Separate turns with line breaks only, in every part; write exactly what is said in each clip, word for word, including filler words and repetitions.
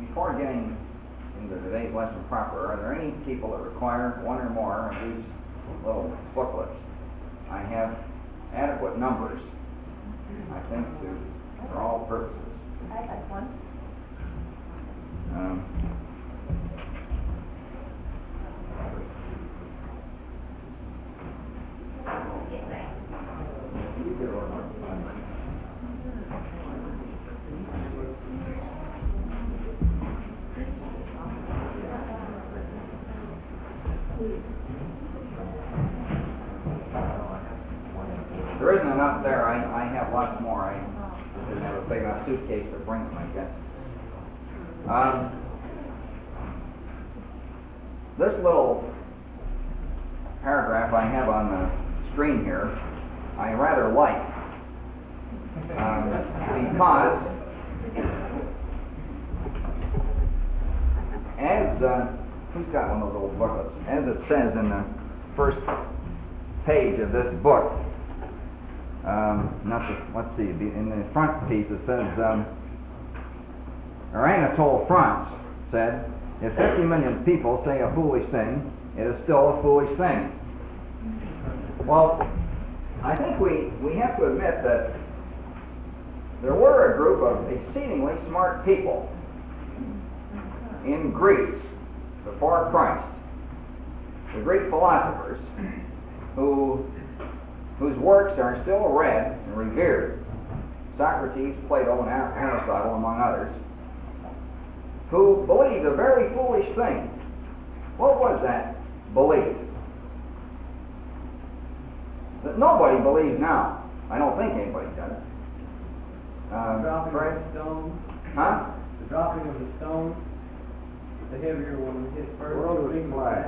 before getting into today's lesson proper, are there any people that require one or more of these little booklets? I have adequate numbers, I think, to, for all purposes.
I have one.
Um, There isn't enough there. I, I have lots more. I didn't have a big enough suitcase to bring them, I guess. Um, this little paragraph I have on the screen here, I rather like. Um, because as, uh, who's got one of those little booklets? As it says in the first page of this book, Um, not the, let's see, in the front piece it says, um, Anatole France said, if fifty million people say a foolish thing, it is still a foolish thing. Well, I think we, we have to admit that there were a group of exceedingly smart people in Greece before Christ, the Greek philosophers, who whose works are still read and revered, Socrates, Plato, and Aristotle, among others, who believed a very foolish thing. What was that belief? That nobody believes now. I don't think anybody does. Uh,
the dropping
Fred?
of the stone.
Huh?
The dropping of the stone. The heavier one hit first.
World was flat.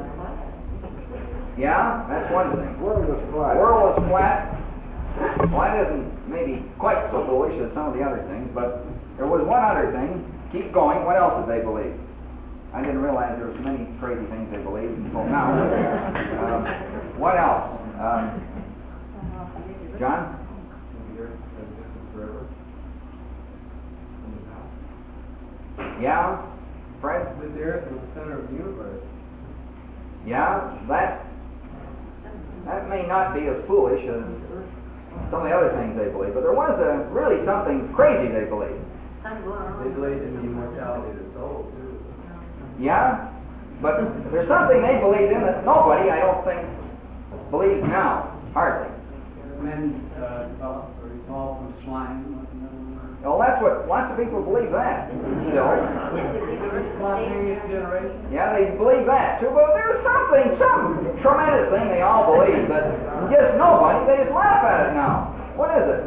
Yeah, that's one thing.
World was flat.
World was flat. Well, that isn't maybe quite so foolish as some of the other things, but there was one other thing. Keep going. What else did they believe? I didn't realize there was many crazy things they believed until now. um, what else? Um, John? Yeah? Fred?
That the earth was the center of the universe.
Yeah, that that may not be as foolish as some of the other things they believe, but there was a, really something crazy they believed.
They believed in the immortality of the soul, too.
Yeah, but there's something they believed in that nobody, I don't think, believes now, hardly.
Men uh, developed or evolved from slime.
Well, that's what lots of people believe that still.
Spontaneous generation.
Yeah, they believe that too, but there's something, some tremendous thing they all believe, but just nobody, they just laugh at it now. What is it?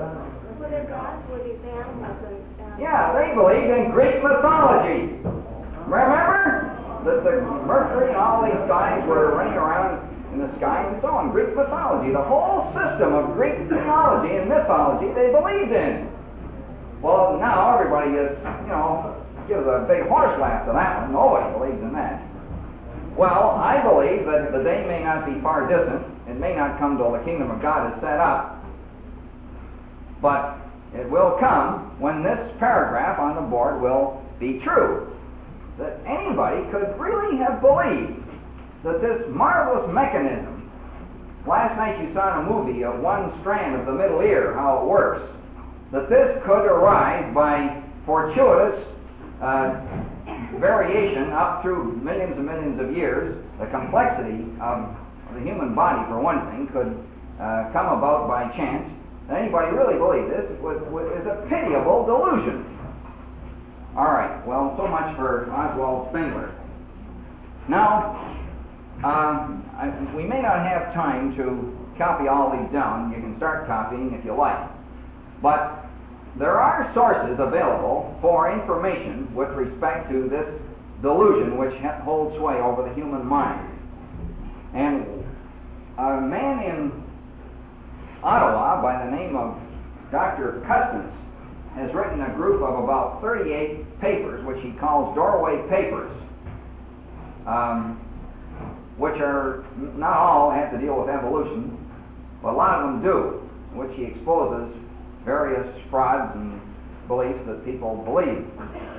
Yeah, they believed in Greek mythology. Remember? That the Mercury and all these guys were running around in the sky and so on. Greek mythology. The whole system of Greek theology and mythology they believed in. Well, now everybody is, you know, gives a big horse laugh to that one. Nobody believes in that. Well, I believe that the day may not be far distant. It may not come till the kingdom of God is set up. But it will come when this paragraph on the board will be true. That anybody could really have believed that this marvelous mechanism, last night you saw in a movie of one strand of the middle ear, how it works, that this could arise by fortuitous uh, variation up through millions and millions of years. The complexity of the human body, for one thing, could uh, come about by chance. And anybody really believe this was, was, is a pitiable delusion. All right, well, so much for Oswald Spengler. Now, um, I, we may not have time to copy all these down. You can start copying if you like. But there are sources available for information with respect to this delusion which ha- holds sway over the human mind. And a man in Ottawa by the name of Doctor Custis has written a group of about thirty-eight papers which he calls Doorway Papers, um, which are not all have to deal with evolution, but a lot of them do, which he exposes various frauds and beliefs that people believe.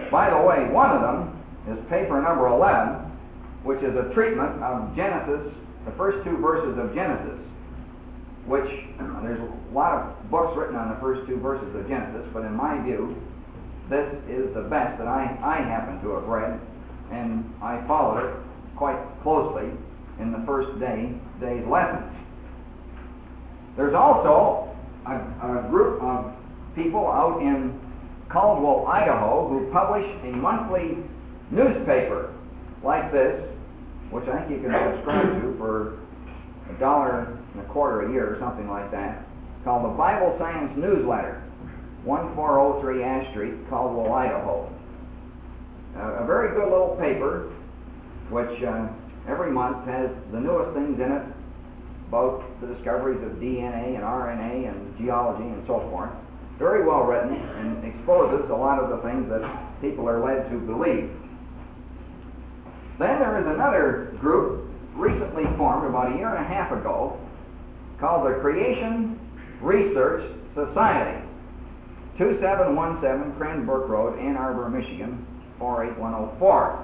By the way, one of them is paper number eleven, which is a treatment of Genesis, the first two verses of Genesis, which uh, there's a lot of books written on the first two verses of Genesis, but in my view, this is the best that I, I happen to have read, and I followed it quite closely in the first day day's lesson. There's also a, a group of people out in Caldwell, Idaho, who publish a monthly newspaper like this, which I think you can subscribe to for a dollar and a quarter a year or something like that, called the Bible Science Newsletter, one four oh three Ash Street, Caldwell, Idaho. Uh, a very good little paper, which uh, every month has the newest things in it about the discoveries of D N A and R N A and geology and so forth. Very well written and exposes a lot of the things that people are led to believe. Then there is another group recently formed about a year and a half ago called the Creation Research Society, two seven one seven Cranbrook Road, Ann Arbor, Michigan, four eight one oh four.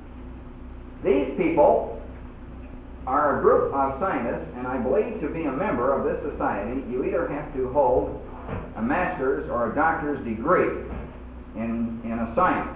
These people are a group of scientists, and I believe to be a member of this society, you either have to hold a master's or a doctor's degree in, in a science.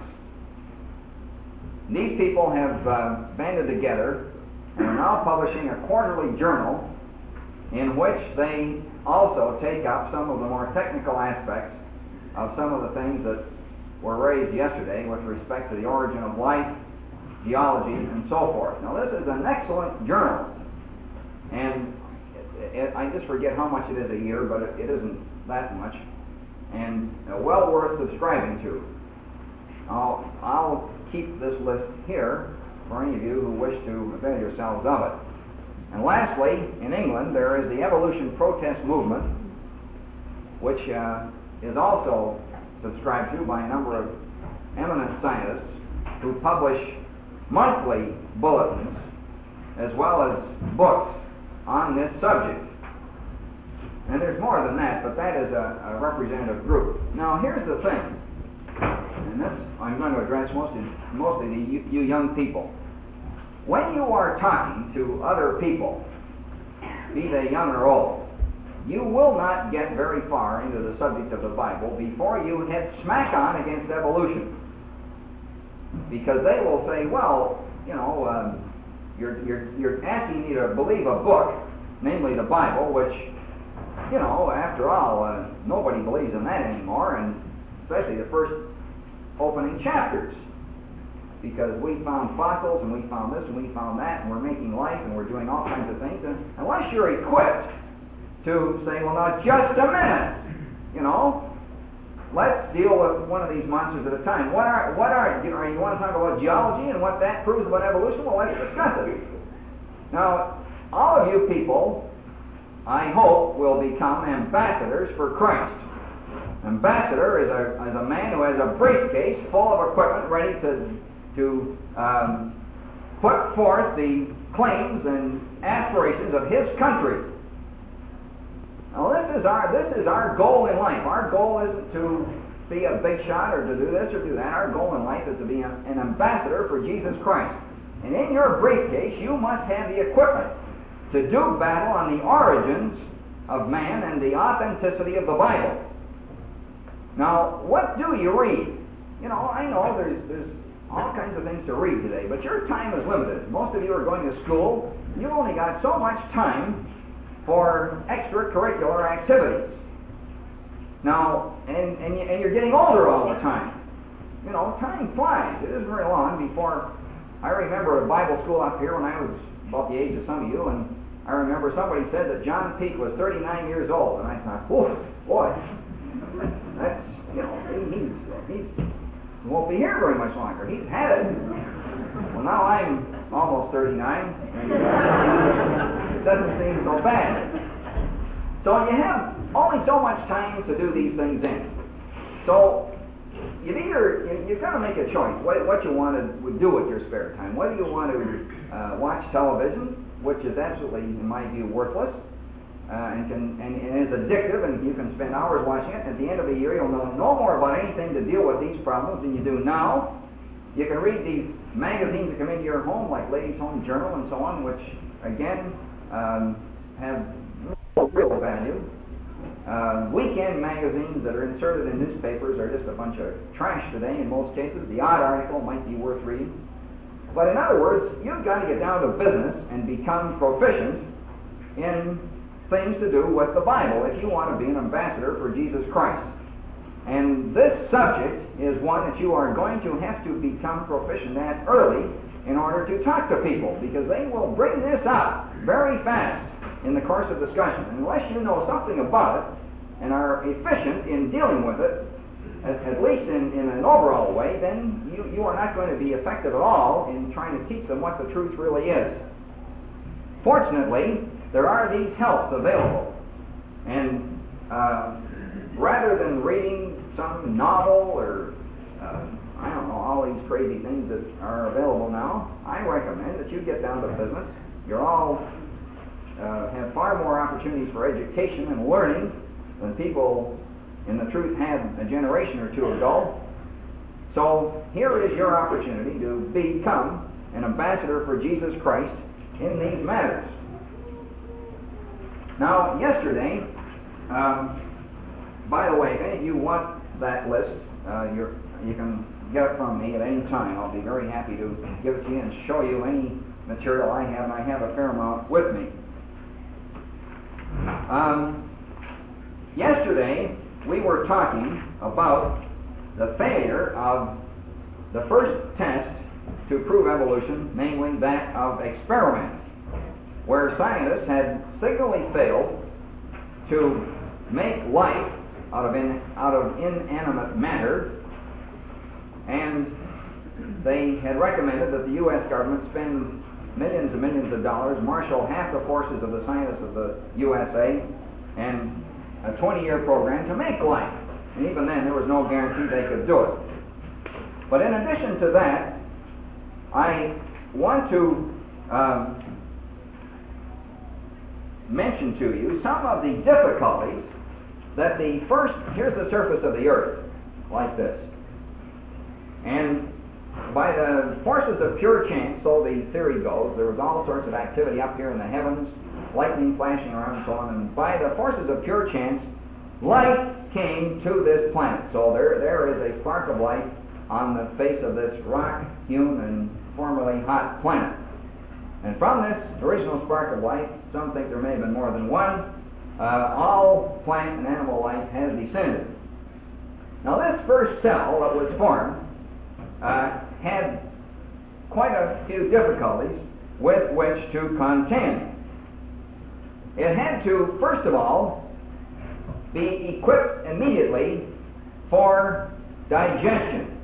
These people have uh, banded together and are now publishing a quarterly journal in which they also take up some of the more technical aspects of some of the things that were raised yesterday with respect to the origin of life, geology, and so forth. Now, this is an excellent journal, and it, it, I just forget how much it is a year, but it, it isn't that much, and uh, well worth subscribing to. I'll, I'll keep this list here for any of you who wish to avail yourselves of it. And lastly, in England, there is the Evolution Protest Movement, which uh, is also subscribed to by a number of eminent scientists who publish monthly bulletins as well as books on this subject. And there's more than that, but that is a, a representative group. Now, here's the thing, and this I'm going to address mostly, mostly to you, you young people. When you are talking to other people, be they young or old, you will not get very far into the subject of the Bible before you hit smack on against evolution. Because they will say, well, you know, um, you're, you're, you're asking me to believe a book, namely the Bible, which, you know, after all, uh, nobody believes in that anymore, and especially the first opening chapters. Because we found fossils, and we found this, and we found that, and we're making life, and we're doing all kinds of things. And unless you're equipped to say, well, now, just a minute, you know, let's deal with one of these monsters at a time. What are, what are, you know, you want to talk about geology and what that proves about evolution? Well, let's discuss it. Now, all of you people, I hope, will become ambassadors for Christ. Ambassador is a, is a man who has a briefcase full of equipment ready to, to um, put forth the claims and aspirations of his country. Now, this is our this is our goal in life. Our goal isn't to be a big shot or to do this or do that. Our goal in life is to be a, an ambassador for Jesus Christ. And in your briefcase, you must have the equipment to do battle on the origins of man and the authenticity of the Bible. Now, what do you read? You know, I know there's there's all kinds of things to read today, but your time is limited. Most of you are going to school. You've only got so much time for extracurricular activities. Now, and, and, you, and you're getting older all the time. You know, time flies. It isn't very long before, I remember a Bible school up here when I was about the age of some of you, and I remember somebody said that John Peake was thirty-nine years old, and I thought, whoa, boy, that's, you know, he, he's, he's, he won't be here very much longer. He's had it. Well, now I'm almost thirty-nine, and it doesn't seem so bad. So you have only so much time to do these things in. So you've either, you, you've got to make a choice what, what you want to do with your spare time. Whether you want to uh, watch television, which is absolutely, in my view, worthless, uh, and, can, and, and is addictive, and you can spend hours watching it. At the end of the year, you'll know no more about anything to deal with these problems than you do now. You can read these magazines that come into your home, like Ladies' Home Journal and so on, which, again, um, have no real value. Uh, weekend magazines that are inserted in newspapers are just a bunch of trash today in most cases. The odd article might be worth reading. But in other words, you've got to get down to business and become proficient in things to do with the Bible if you want to be an ambassador for Jesus Christ. And this subject is one that you are going to have to become proficient at early in order to talk to people, because they will bring this up very fast in the course of discussion. And unless you know something about it and are efficient in dealing with it, at, at least in, in an overall way, then you, you are not going to be effective at all in trying to teach them what the truth really is. Fortunately, there are these helps available. And uh, rather than reading some novel or, uh, I don't know, all these crazy things that are available now, I recommend that you get down to business. You're all uh, have far more opportunities for education and learning than people in the truth had a generation or two ago. So here is your opportunity to become an ambassador for Jesus Christ in these matters. Now, yesterday, um, by the way, if any of you want that list, uh, you're, you can get it from me at any time. I'll be very happy to give it to you and show you any material I have, and I have a fair amount with me. Um, yesterday, we were talking about the failure of the first test to prove evolution, namely that of experiment, where scientists had signally failed to make life out of, in, out of inanimate matter, and they had recommended that the U S government spend millions and millions of dollars, marshal half the forces of the scientists of the U S A, and a twenty-year program to make life. And even then, there was no guarantee they could do it. But in addition to that, I want to um, mention to you some of the difficulties that the first, here's the surface of the earth, like this. And by the forces of pure chance, so the theory goes, there was all sorts of activity up here in the heavens, lightning flashing around and so on, and by the forces of pure chance, life came to this planet. So there, there is a spark of life on the face of this rock-hewn and formerly hot planet. And from this original spark of life, some think there may have been more than one, uh, all plant and animal life has descended. Now this first cell that was formed uh, had quite a few difficulties with which to contend. It had to, first of all, be equipped immediately for digestion.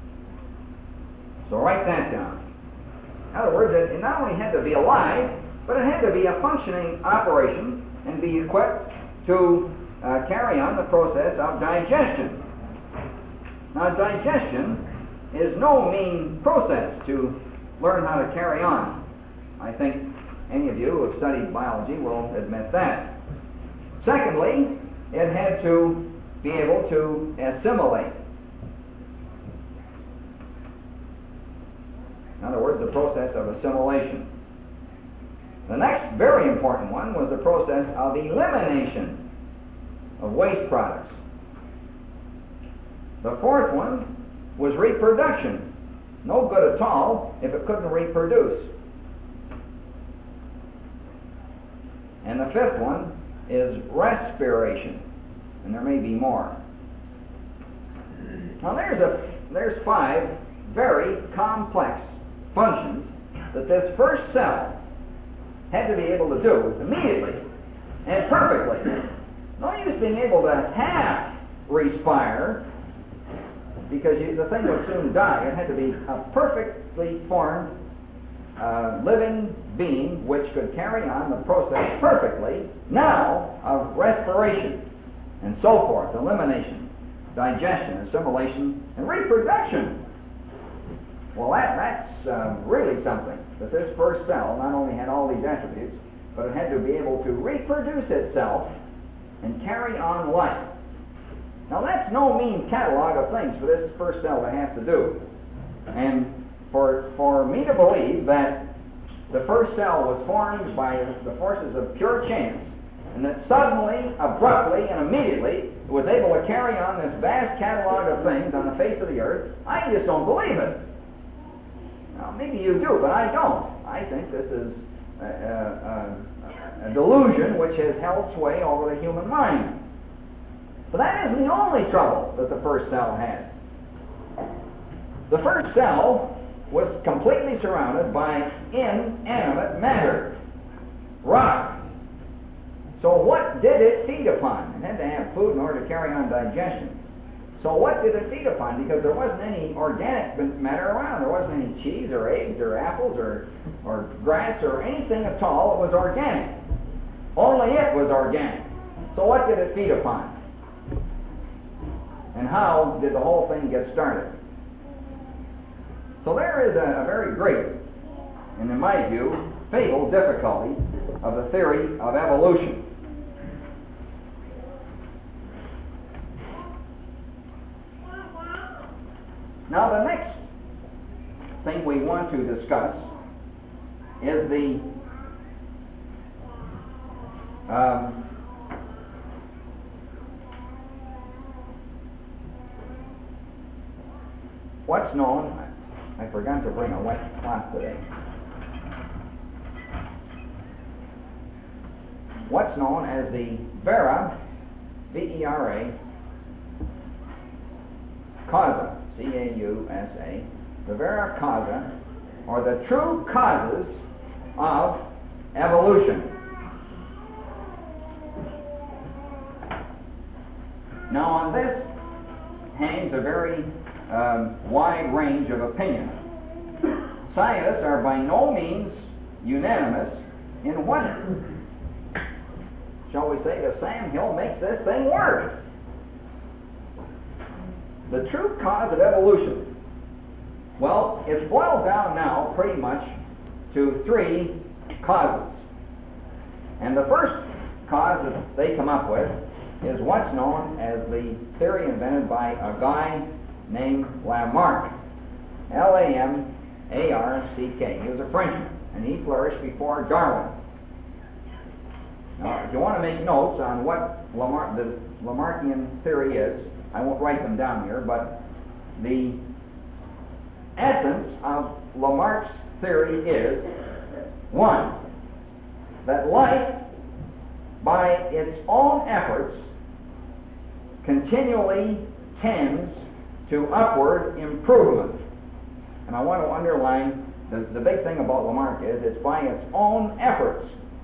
So write that down. In other words, it not only had to be alive, but it had to be a functioning operation and be equipped to uh, carry on the process of digestion. Now, digestion is no mean process to learn how to carry on. I think any of you who have studied biology will admit that. Secondly, it had to be able to assimilate. In other words, the process of assimilation. The next very important one was the process of elimination of waste products. The fourth one was reproduction. No good at all if it couldn't reproduce. And the fifth one is respiration. And there may be more. Now there's, a, there's five very complex functions that this first cell had to be able to do immediately and perfectly. No use being able to half respire, because you, the thing would soon die. It had to be a perfectly formed uh, living being which could carry on the process perfectly now of respiration and so forth, elimination, digestion, assimilation, and reproduction. Well, that, that's uh, really something, that this first cell not only had all these attributes, but it had to be able to reproduce itself and carry on life. Now that's no mean catalog of things for this first cell to have to do. And for, for me to believe that the first cell was formed by the forces of pure chance, and that suddenly, abruptly, and immediately it was able to carry on this vast catalog of things on the face of the earth, I just don't believe it. Now, maybe you do, but I don't. I think this is a, a, a delusion which has held sway over the human mind. But that isn't the only trouble that the first cell had. The first cell was completely surrounded by inanimate matter, rock. So what did it feed upon? It had to have food in order to carry on digestion. So what did it feed upon? Because there wasn't any organic matter around. There wasn't any cheese or eggs or apples or, or grass or anything at all. It was organic. Only it was organic. So what did it feed upon? And how did the whole thing get started? So there is a, a very great, and in my view, fatal difficulty of the theory of evolution. Now the next thing we want to discuss is the um, what's known, I forgot to bring a wet cloth today, what's known as the Vera, V E R A, causa, C A U S A, the Vera causa, or the true causes of evolution. Now on this hangs a very um, wide range of opinion. Scientists are by no means unanimous in what, shall we say, the sandhill makes this thing work. The true cause of evolution, well, it's boiled down now pretty much to three causes. And the first cause that they come up with is what's known as the theory invented by a guy named Lamarck, L A M A R C K. He was a Frenchman, and he flourished before Darwin. Now, if you want to make notes on what Lamarck, the Lamarckian theory is, I won't write them down here, but the essence of Lamarck's theory is, one, that life, by its own efforts, continually tends to upward improvement. And I want to underline, the, the big thing about Lamarck is it's by its own efforts.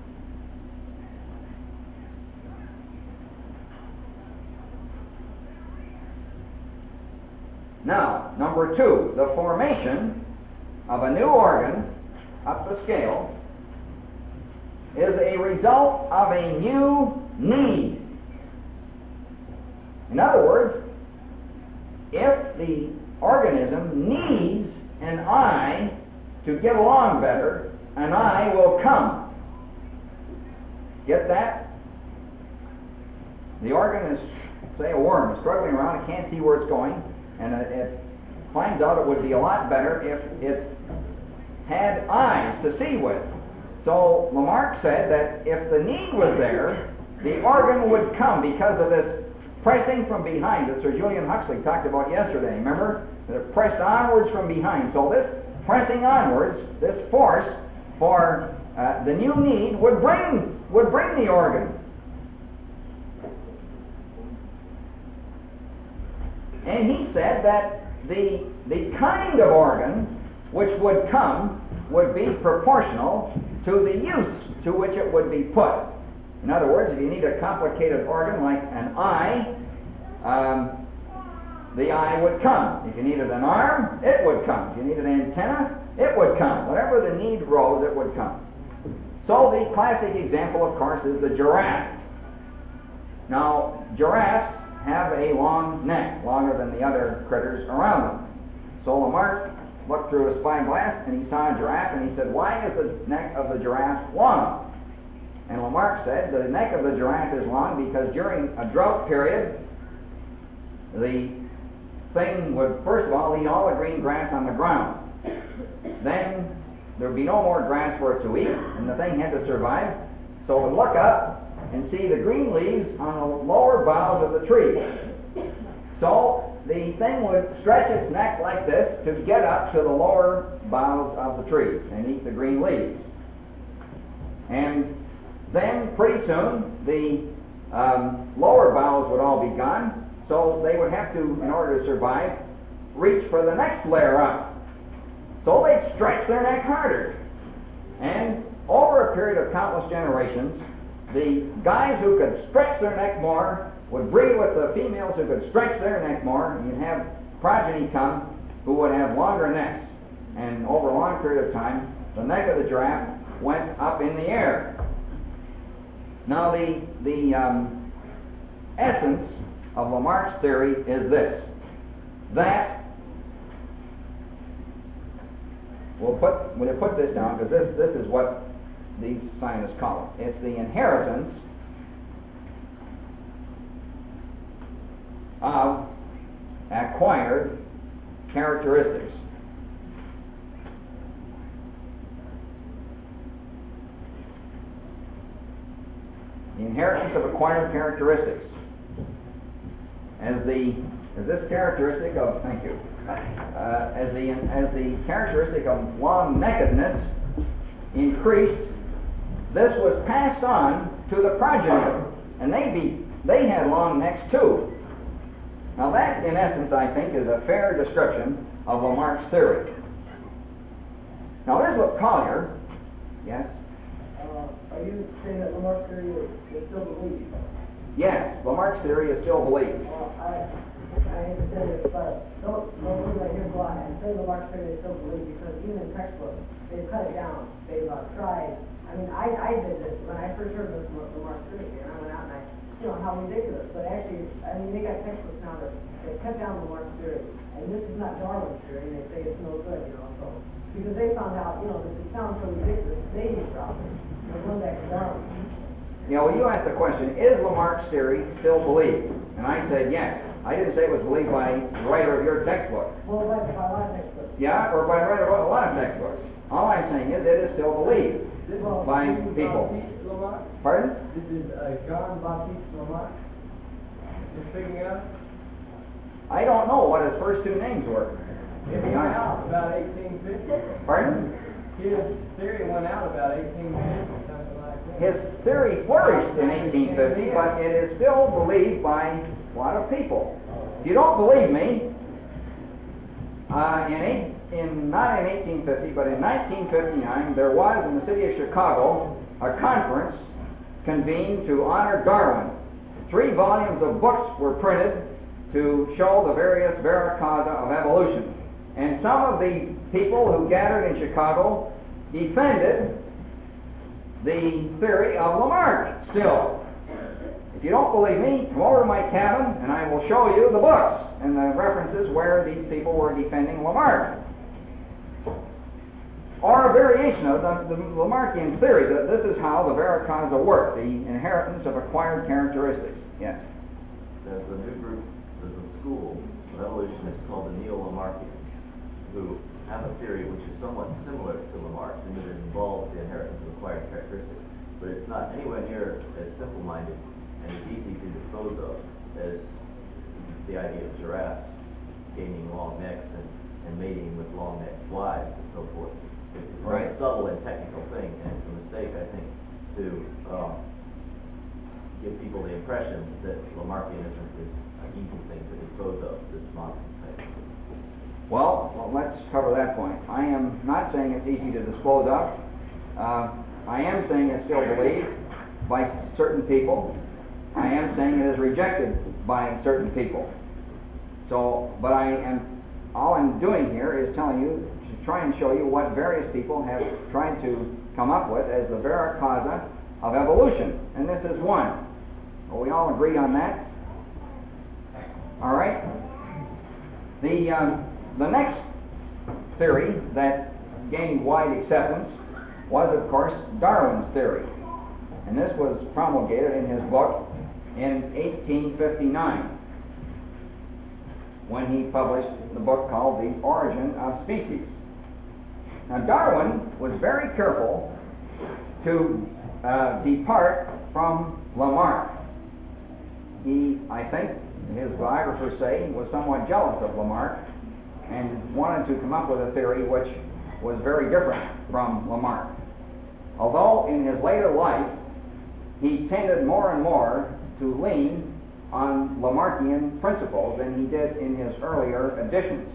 Now, number two, the formation of a new organ up the scale is a result of a new need. In other words, if the organism needs an eye to get along better, an eye will come. Get that? The organ is, say, a worm, is struggling around, it can't see where it's going, and it, it finds out it would be a lot better if it had eyes to see with. So Lamarck said that if the need was there, the organ would come because of this pressing from behind that Sir Julian Huxley talked about yesterday. Remember? That it pressed onwards from behind. So this pressing onwards, this force for uh, the new need would bring would bring the organ. And he said that the the kind of organ which would come would be proportional to the use to which it would be put. In other words, if you need a complicated organ like an eye, um, the eye would come. If you needed an arm, it would come. If you needed an antenna, it would come. Whatever the need rose, it would come. So the classic example, of course, is the giraffe. Now, giraffes have a long neck, longer than the other critters around them. So Lamarck looked through a spyglass and he saw a giraffe and he said, why is the neck of the giraffe long? And Lamarck said the neck of the giraffe is long because during a drought period, the thing would, first of all, eat all the green grass on the ground. Then there would be no more grass for it to eat, and the thing had to survive. So it would look up and see the green leaves on the lower boughs of the tree. So the thing would stretch its neck like this to get up to the lower boughs of the tree and eat the green leaves. And then pretty soon the um, lower boughs would all be gone, so they would have to, in order to survive, reach for the next layer up. So they'd stretch their neck harder. And over a period of countless generations, the guys who could stretch their neck more would breed with the females who could stretch their neck more, and you'd have progeny come who would have longer necks. And over a long period of time, the neck of the giraffe went up in the air. Now the, the um, essence of Lamarck's theory is this, that, we'll put, we'll put this down because this, this is what these scientists call it. It's the inheritance of acquired characteristics. The inheritance of acquired characteristics. As the as this characteristic of thank you, uh, as the as the characteristic of long-neckedness increased, this was passed on to the progeny, and they be they had long necks too. Now that, in essence, I think, is a fair description of Lamarck's theory. Now here's what Collier, yes.
Uh, are you saying that Lamarck's theory is, is still believed?
Yes, Lamarck's theory is still believed.
Well, I, I hate to say this, but don't, don't believe I hear why. I'm saying Lamarck's theory is still believed because even in textbooks, they've cut it down. They've uh, tried. I mean, I, I did this when I first heard of Lamarck's theory, and I went out and I, you know, how ridiculous. But actually, I mean, they got textbooks now that they cut down Lamarck's theory. And this is not Darwin's theory, and they say it's no good, you know, so. Because they found out, you know, that it sounds so ridiculous, they dropped it. They're going back to Darwin.
You know, you asked the question, is Lamarck's theory still believed? And I said yes. I didn't say it was believed by the writer of your textbook.
Well, by, by a lot of textbooks.
Yeah, or by the writer of a lot of textbooks. All I'm saying is it is still believed
Well,
by
this is
people.
Baptiste Lamarck.
Pardon?
This is uh, John Baptiste Lamarck. You're speaking of?
I don't know what his first two names were.
It went out about eighteen fifty.
Pardon?
His theory went out about eighteen fifty, something like that.
His theory flourished in eighteen fifty, but it is still believed by a lot of people. If you don't believe me, uh, in, eight, in not in eighteen fifty, but in nineteen fifty-nine, there was in the city of Chicago a conference convened to honor Darwin. Three volumes of books were printed to show the various vera causa of evolution. And some of the people who gathered in Chicago defended the theory of Lamarck still. If you don't believe me, come over to my cabin and I will show you the books and the references where these people were defending Lamarck. Or a variation of the, the Lamarckian theory that this is how the vera causa work, the inheritance of acquired characteristics. Yes?
There's a new group, there's a school of evolutionists called the Neo-Lamarckians, who have a theory which is somewhat similar to Lamarck's in that it involves the inheritance of acquired characteristics, but it's not anywhere near as simple-minded and as easy to dispose of as the idea of giraffes gaining long necks and, and mating with long-necked wives and so forth. It's a very
Right.
subtle and technical thing, and it's a mistake, I think, to um, give people the impression that Lamarckianism is an easy thing to dispose of, this modern thing.
Well, well, let's cover that point. I am not saying it's easy to dispose of. Uh, I am saying it's still believed by certain people. I am saying it is rejected by certain people. So, but I am, all I'm doing here is telling you to try and show you what various people have tried to come up with as the vera causa of evolution. And this is one. Well, we all agree on that? All right? The... Um, The next theory that gained wide acceptance was, of course, Darwin's theory. And this was promulgated in his book in eighteen fifty-nine, when he published the book called The Origin of Species. Now, Darwin was very careful to uh, depart from Lamarck. He, I think, his biographers say, was somewhat jealous of Lamarck and wanted to come up with a theory which was very different from Lamarck. Although in his later life, he tended more and more to lean on Lamarckian principles than he did in his earlier editions.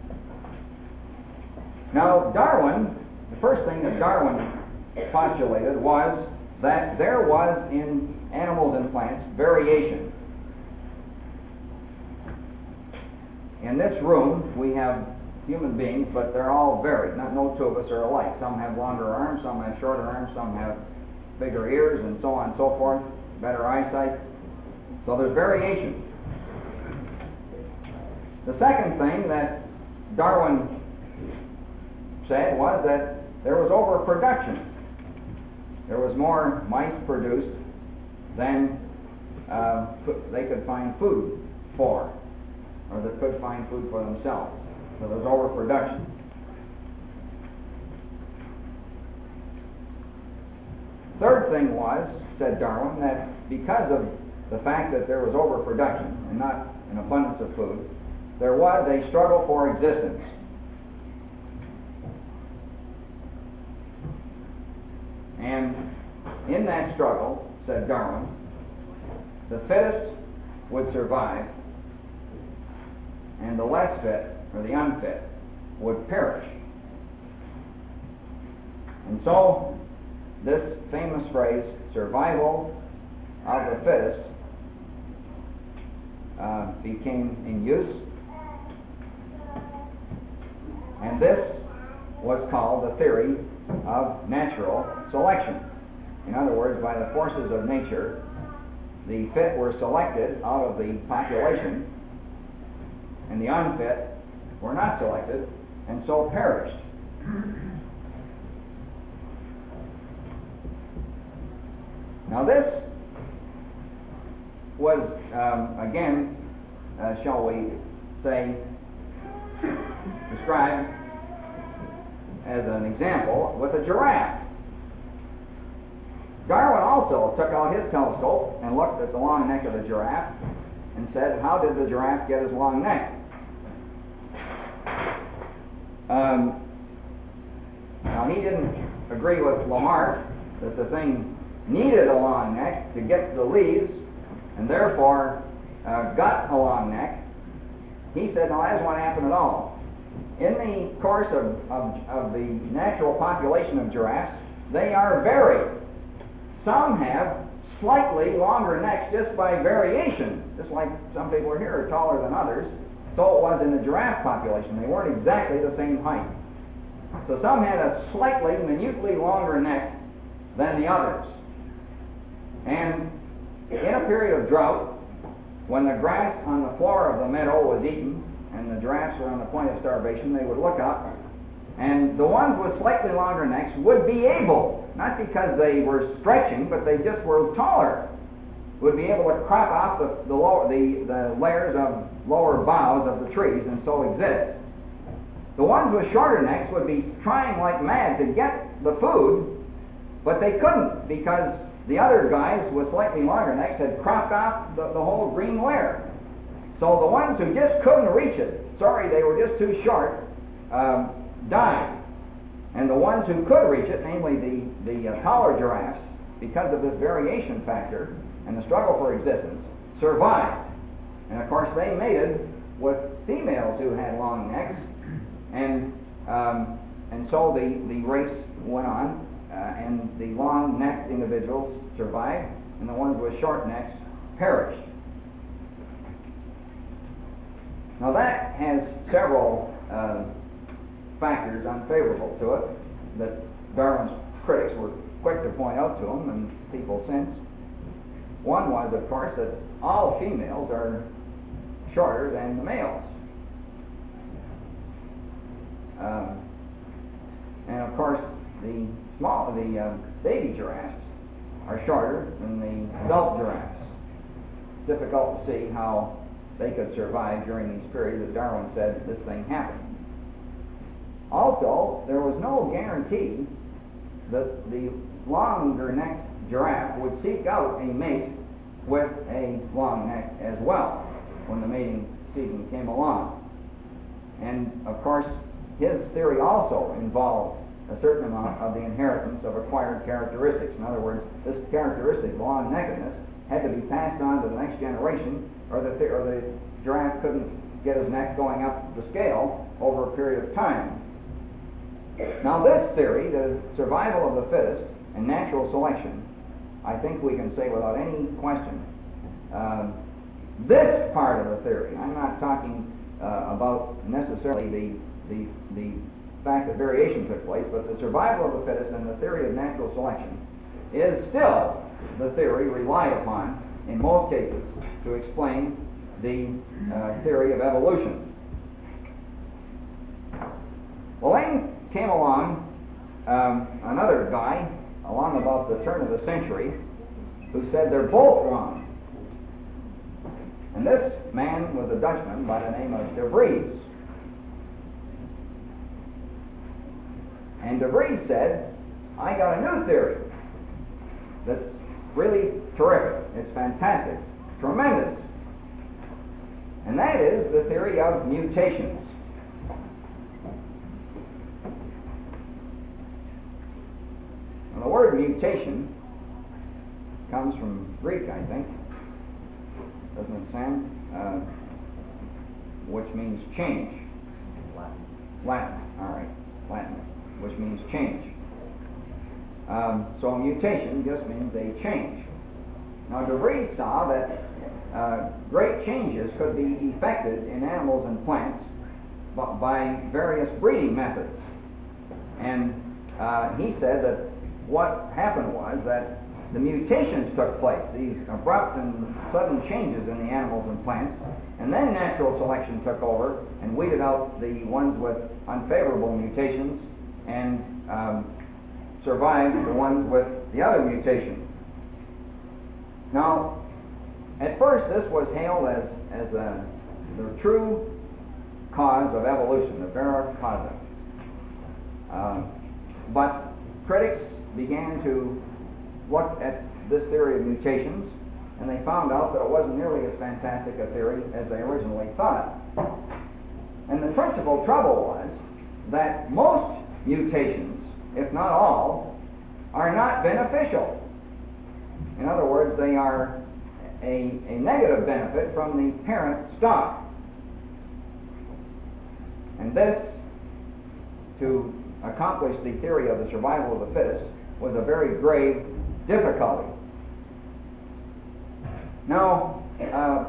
Now, Darwin, the first thing that Darwin postulated was that there was in animals and plants variation. In this room, we have human beings, but they're all varied. Not no two of us are alike. Some have longer arms, some have shorter arms, some have bigger ears, and so on and so forth, better eyesight. So there's variation. The second thing that Darwin said was that there was overproduction. There was more mice produced than uh, they could find food for, or that could find food for themselves. So there was overproduction. Third thing was, said Darwin, that because of the fact that there was overproduction and not an abundance of food, there was a struggle for existence. And in that struggle, said Darwin, the fittest would survive and the less fit, or the unfit, would perish. And so, this famous phrase, survival of the fittest, uh, became in use, and this was called the theory of natural selection. In other words, by the forces of nature, the fit were selected out of the population, and the unfit were not selected, and so perished. Now this was, um, again, uh, shall we say, described as an example with a giraffe. Darwin also took out his telescope and looked at the long neck of the giraffe and said, how did the giraffe get his long neck? Um, now he didn't agree with Lamarck that the thing needed a long neck to get to the leaves and therefore uh, got a long neck. He said, no, that doesn't want to happen at all. In the course of, of, of the natural population of giraffes, they are varied. Some have slightly longer necks just by variation, just like some people are here are taller than others. So it was in the giraffe population. They weren't exactly the same height. So some had a slightly, minutely longer neck than the others. And in a period of drought, when the grass on the floor of the meadow was eaten and the giraffes were on the point of starvation, they would look up, and the ones with slightly longer necks would be able, not because they were stretching, but they just were taller, would be able to crop off the, the, lower, the, the layers of lower boughs of the trees and so exist. The ones with shorter necks would be trying like mad to get the food, but they couldn't because the other guys with slightly longer necks had cropped off the, the whole green layer. So the ones who just couldn't reach it, sorry, they were just too short, um, died. And the ones who could reach it, namely the, the uh, taller giraffes, because of this variation factor and the struggle for existence, survived. And of course they mated with females who had long necks, and um, and so the, the race went on, uh, and the long-necked individuals survived, and the ones with short necks perished. Now that has several uh, factors unfavorable to it that Darwin's critics were quick to point out to him, and people since. One was, of course, that all females are shorter than the males. Um, and of course, the small, the uh, baby giraffes are shorter than the adult giraffes. Difficult to see how they could survive during these periods that Darwin said this thing happened. Also, there was no guarantee that the longer-necked giraffe would seek out a mate with a long neck as well when the mating season came along. And of course, his theory also involved a certain amount of the inheritance of acquired characteristics. In other words, this characteristic, long-neckedness, had to be passed on to the next generation, or the, or the giraffe couldn't get his neck going up the scale over a period of time. Now, this theory, the survival of the fittest and natural selection, I think we can say without any question, uh, this part of the theory, I'm not talking uh, about necessarily the, the, the fact that variation took place, but the survival of the fittest and the theory of natural selection is still the theory relied upon in most cases to explain the uh, theory of evolution. Well, then came along um, another guy along about the turn of the century who said they're both wrong. And this man was a Dutchman by the name of De Vries. And De Vries said, I got a new theory that's really terrific. It's fantastic, tremendous. And that is the theory of mutations. Now, the word mutation comes from Greek, I think, doesn't it, Sam? Uh, which means change.
Latin.
Latin, all right, Latin, which means change. Um, so mutation just means a change. Now, De Vries saw that uh, great changes could be effected in animals and plants by various breeding methods. And uh, he said that what happened was that the mutations took place, these abrupt and sudden changes in the animals and plants, and then natural selection took over and weeded out the ones with unfavorable mutations and um, survived the ones with the other mutations. Now, at first this was hailed as, as a, the true cause of evolution, the vera causa. Um, but critics began to look at this theory of mutations, and they found out that it wasn't nearly as fantastic a theory as they originally thought. And the principal trouble was that most mutations, if not all, are not beneficial. In other words, they are a, a negative benefit from the parent stock. And this, to accomplish the theory of the survival of the fittest, was a very grave difficulty. Now, uh,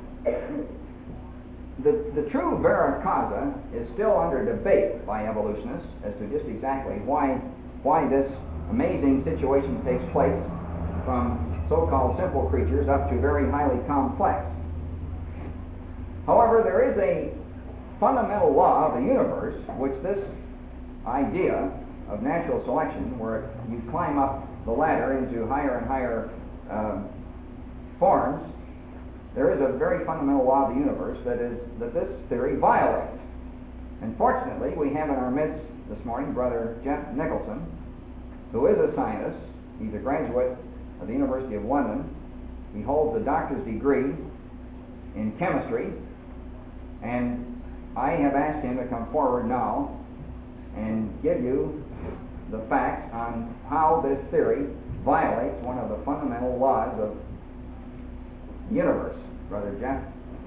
the, the true vera causa is still under debate by evolutionists as to just exactly why, why this amazing situation takes place from so-called simple creatures up to very highly complex. However, there is a fundamental law of the universe which this idea of natural selection, where you climb up the ladder into higher and higher um, forms, there is a very fundamental law of the universe that is that this theory violates. And fortunately, we have in our midst this morning Brother Jeff Nicholson, who is a scientist. He's a graduate of the University of London. He holds a doctor's degree in chemistry, and I have asked him to come forward now and give you the facts on how this theory violates one of the fundamental laws of the universe. Brother Jeff?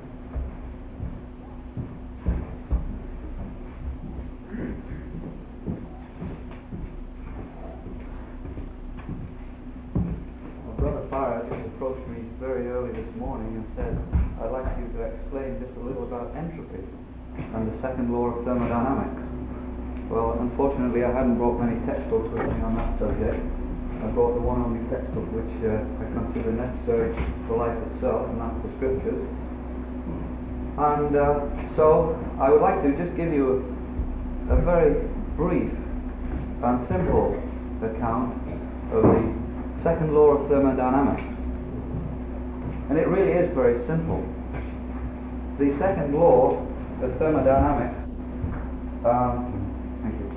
Well, Brother Farrar just approached me very early this morning and said, I'd like you to explain just a little about entropy and the second law of thermodynamics. Well, unfortunately, I hadn't brought many textbooks with me on that subject. I brought the one only textbook which uh, I consider necessary for life itself, and that's the Scriptures. And uh, so, I would like to just give you a, a very brief and simple account of the second law of thermodynamics. And it really is very simple. The second law of thermodynamics, um, thank you.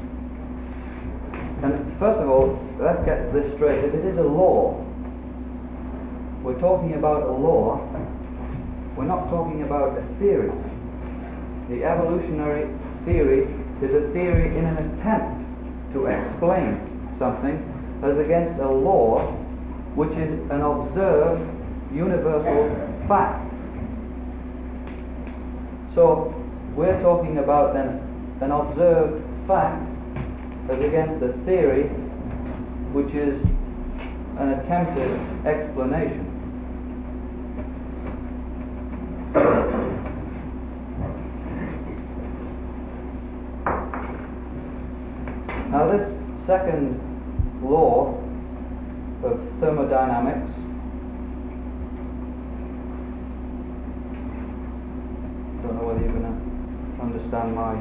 And first of all, let's get this straight. If it is a law, we're talking about a law, we're not talking about a theory. The evolutionary theory is a theory in an attempt to explain something as against a law which is an observed universal fact. So we're talking about then an observed fact as against a theory which is an attempted explanation. Now this second law of thermodynamics don't know whether you're going to understand my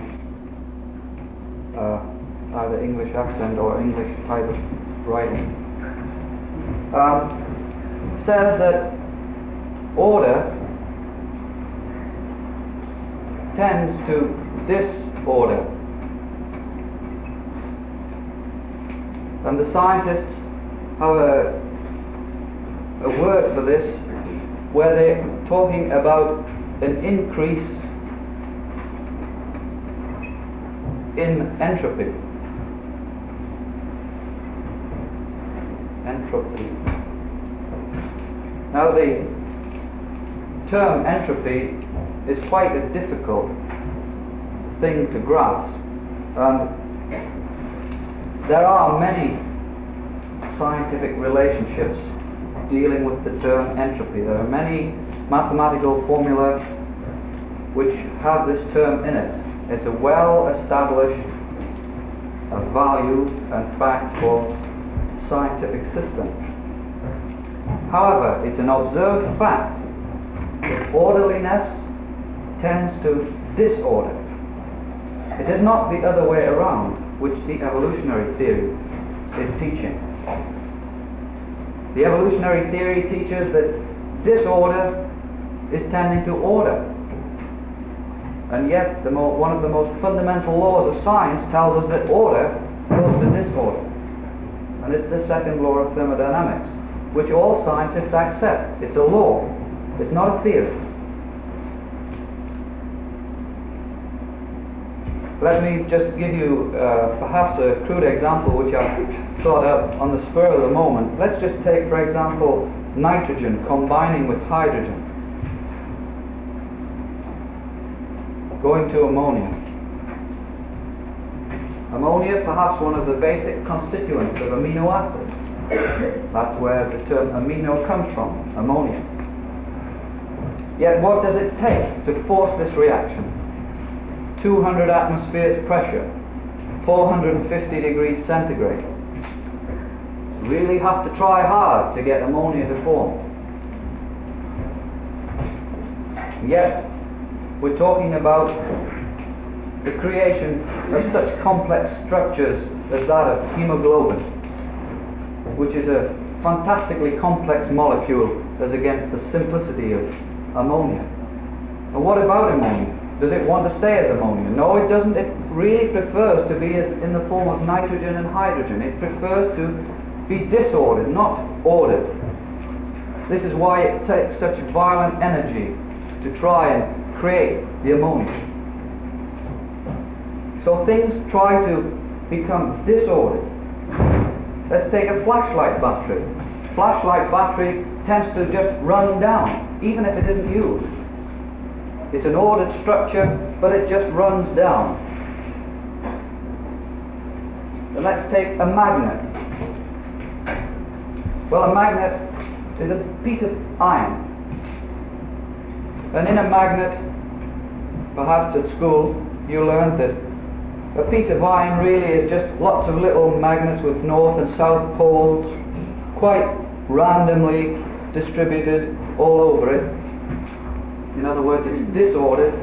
uh, either English accent or English type of writing. Um, says that order tends to disorder. And the scientists have a, a word for this where they're talking about an increase in entropy. Entropy. Now the term entropy is quite a difficult thing to grasp. Um, there are many scientific relationships dealing with the term entropy. There are many mathematical formulas which have this term in it. It's a well-established uh, value and fact for scientific system. However, it's an observed fact that orderliness tends to disorder. It is not the other way around, which the evolutionary theory is teaching. The evolutionary theory teaches that disorder is tending to order. And yet, the mo- one of the most fundamental laws of science tells us that order goes to disorder. And it's the second law of thermodynamics, which all scientists accept. It's a law. It's not a theory. Let me just give you uh, perhaps a crude example which I thought up on the spur of the moment. Let's just take, for example, nitrogen combining with hydrogen, going to ammonia. Ammonia, perhaps one of the basic constituents of amino acids. That's where the term amino comes from, ammonia. Yet what does it take to force this reaction? two hundred atmospheres pressure, four hundred fifty degrees centigrade. Really have to try hard to get ammonia to form. Yet, we're talking about the creation of such complex structures as that of hemoglobin, which is a fantastically complex molecule as against the simplicity of ammonia. And what about ammonia? Does it want to stay as ammonia? No, it doesn't. It really prefers to be in the form of nitrogen and hydrogen. It prefers to be disordered, not ordered. This is why it takes such violent energy to try and create the ammonia. So things try to become disordered. Let's take a flashlight battery. Flashlight battery tends to just run down, even if it isn't used. It's an ordered structure, but it just runs down. And let's take a magnet. Well, a magnet is a piece of iron. And in a magnet, perhaps at school, you learned that a piece of iron really is just lots of little magnets with north and south poles, quite randomly distributed all over it. In other words, it's disordered,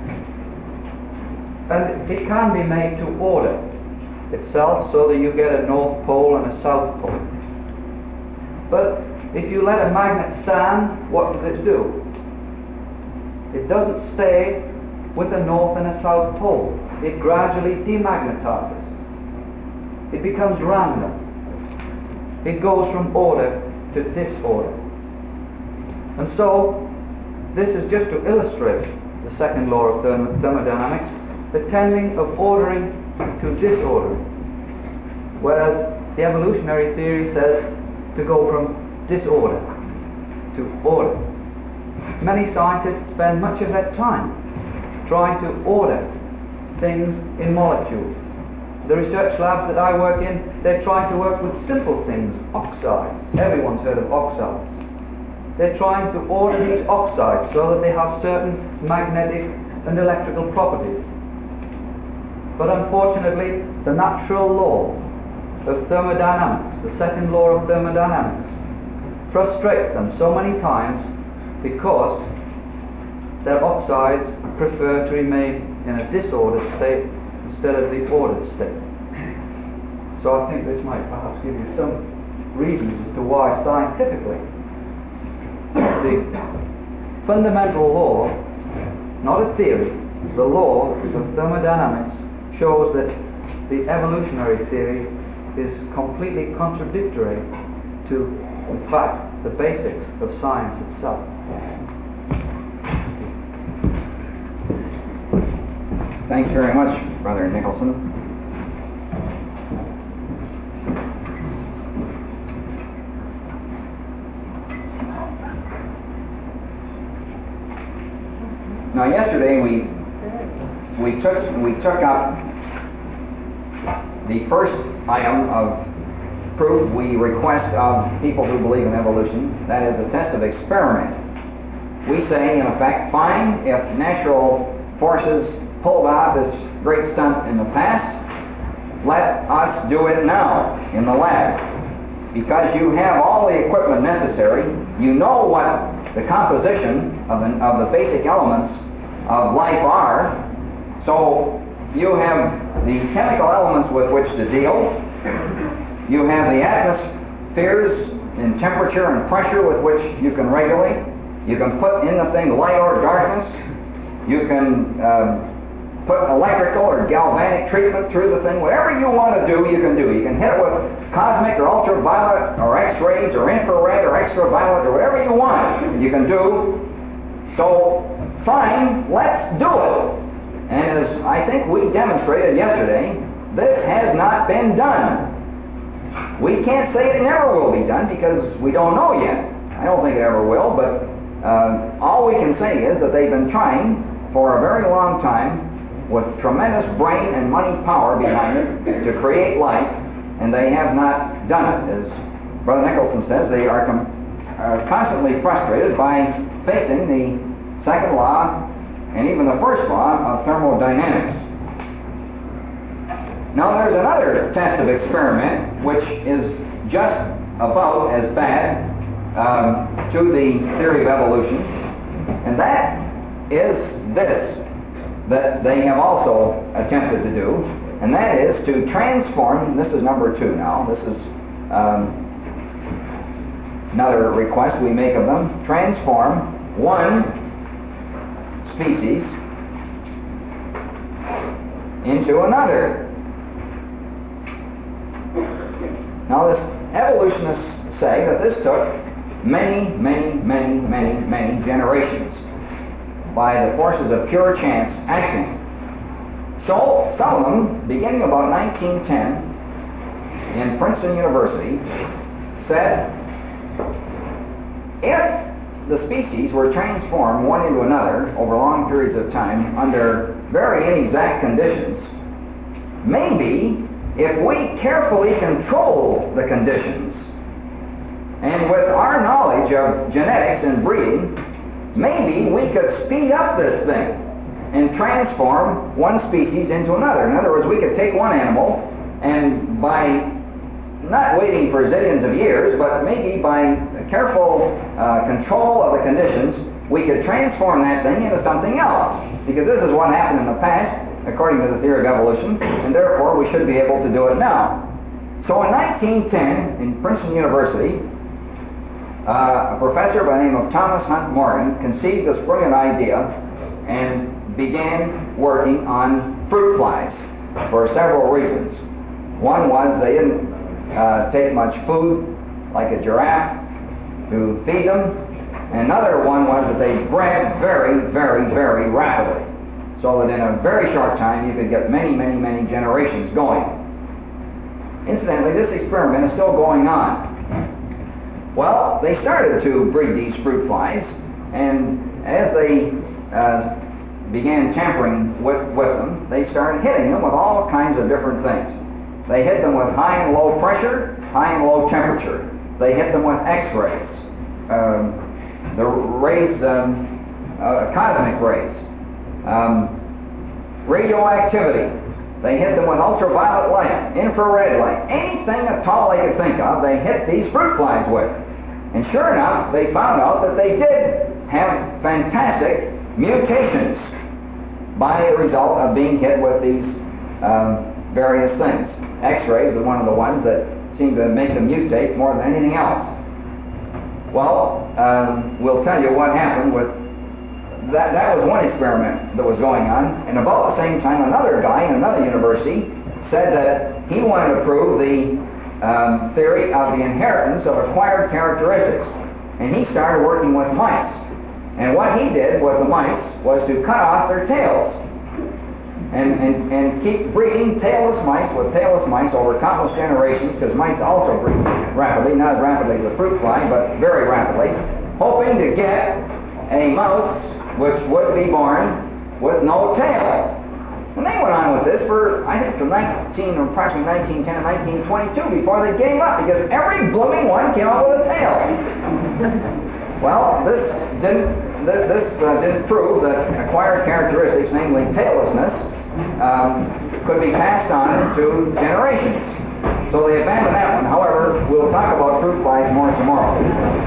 and it can be made to order itself so that you get a north pole and a south pole. But if you let a magnet stand, what does it do? It doesn't stay with a north and a south pole. It gradually demagnetizes. It becomes random. It goes from order to disorder. And so, this is just to illustrate the second law of therm- thermodynamics, the tending of ordering to disorder. Whereas the evolutionary theory says to go from disorder to order. Many scientists spend much of their time trying to order things in molecules. The research labs that I work in, they're trying to work with simple things, oxides. Everyone's heard of oxides. They're trying to order these oxides so that they have certain magnetic and electrical properties. But unfortunately, the natural law of thermodynamics, the second law of thermodynamics, frustrates them so many times because their oxides prefer to remain in a disordered state instead of the ordered state. So I think this might perhaps give you some reasons as to why scientifically the fundamental law, not a theory, the law of thermodynamics shows that the evolutionary theory is completely contradictory to, in fact, the basics of science itself.
Thanks very much, Brother Nicholson. Now, yesterday we we took we took up the first item of proof we request of people who believe in evolution. That is the test of experiment. We say, in effect, fine, if natural forces pulled out this great stunt in the past, let us do it now in the lab. Because you have all the equipment necessary, you know what the composition of, an, of the basic elements of life are, so you have the chemical elements with which to deal, you have the atmospheres in temperature and pressure with which you can regulate, you can put in the thing light or darkness, you can uh, put electrical or galvanic treatment through the thing. Whatever you want to do, you can do. You can hit it with cosmic or ultraviolet or X-rays or infrared or extraviolet or whatever you want. You can do. So, fine, let's do it. And as I think we demonstrated yesterday, this has not been done. We can't say it never will be done because we don't know yet. I don't think it ever will, but uh, all we can say is that they've been trying for a very long time with tremendous brain and money power behind it to create life, and they have not done it. As Brother Nicholson says, they are, com- are constantly frustrated by facing the second law and even the first law of thermodynamics. Now there's another test of experiment which is just about as bad um, to the theory of evolution, and that is this, that they have also attempted to do, and that is to transform, this is number two now, this is um, another request we make of them, transform one species into another. Now this evolutionists say that this took many, many, many, many, many generations by the forces of pure chance acting. So, some of them, beginning about nineteen ten, in Princeton University, said, if the species were transformed one into another over long periods of time under very inexact conditions, maybe if we carefully control the conditions, and with our knowledge of genetics and breeding, maybe we could speed up this thing and transform one species into another. In other words, we could take one animal and by not waiting for zillions of years, but maybe by careful uh, control of the conditions, we could transform that thing into something else. Because this is what happened in the past, according to the theory of evolution, and therefore we should be able to do it now. So in nineteen ten, in Princeton University, uh, a professor by the name of Thomas Hunt Morgan conceived this brilliant idea and began working on fruit flies for several reasons. One was they didn't uh, take much food, like a giraffe, to feed them. And another one was that they bred very, very, very rapidly, so that in a very short time you could get many, many, many generations going. Incidentally, this experiment is still going on. Well, they started to breed these fruit flies, and as they uh, began tampering with, with them, they started hitting them with all kinds of different things. They hit them with high and low pressure, high and low temperature. They hit them with X-rays, um, the rays, um, uh, cosmic rays, um, radioactivity. They hit them with ultraviolet light, infrared light, anything at all they could think of, they hit these fruit flies with. And sure enough, they found out that they did have fantastic mutations by the result of being hit with these um, various things. X-rays are one of the ones that seem to make them mutate more than anything else. Well, um, we'll tell you what happened with that. That was one experiment that was going on, and about the same time, another guy in another university said that he wanted to prove the um, theory of the inheritance of acquired characteristics, and he started working with mice. And what he did with the mice was to cut off their tails and, and, and keep breeding tailless mice with tailless mice over countless generations, because mice also breed rapidly, not as rapidly as the fruit fly, but very rapidly, hoping to get a mouse which would be born with no tail. And they went on with this for, I think, from nineteen, or approximately nineteen ten to nineteen twenty-two before they gave up, because every blooming one came out with a tail. Well, this didn't, this, this uh, didn't prove that acquired characteristics, namely taillessness, um, could be passed on to generations. So they abandoned that one. However, we'll talk about fruit flies more tomorrow.